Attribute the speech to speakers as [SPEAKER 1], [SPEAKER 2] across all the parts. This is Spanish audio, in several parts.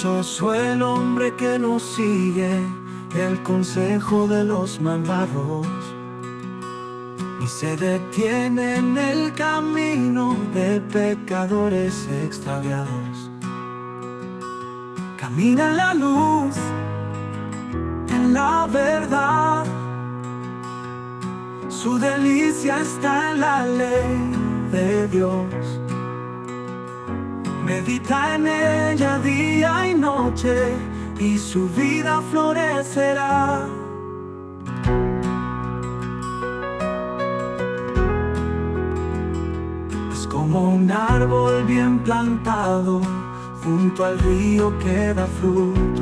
[SPEAKER 1] Dichoso el hombre que no sigue el consejo de los malvados, ni se detiene en el camino de pecadores extraviados. Camina en la luz, en la verdad. Su delicia está en la ley de Dios. Medita en ella día y noche, y su vida florecerá. Es como un árbol bien plantado junto al río que da fruto.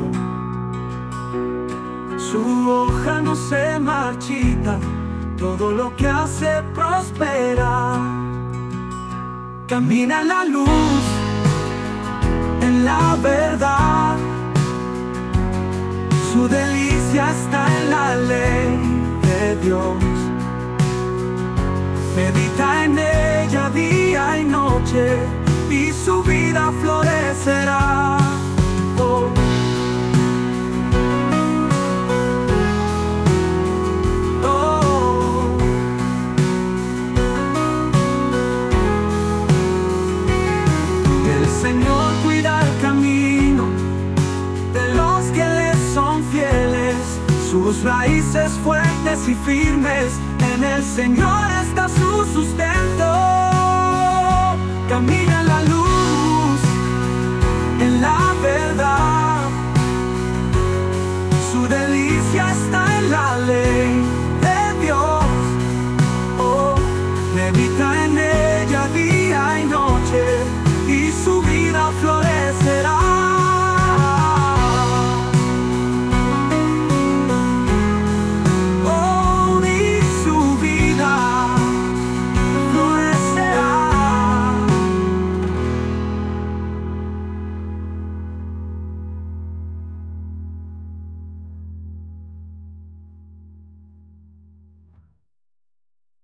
[SPEAKER 1] Su hoja no se marchita, todo lo que hace prospera. Camina en la luz, en la verdad. Su delicia está en la ley de Dios. Medita en ella día y noche, y su vida florecerá. Oh. Oh. El Señor cuida el camino de los que le son fieles. Sus raíces fuertes y firmes, en el Señor está su sustento. Camina en la luz, en la verdad.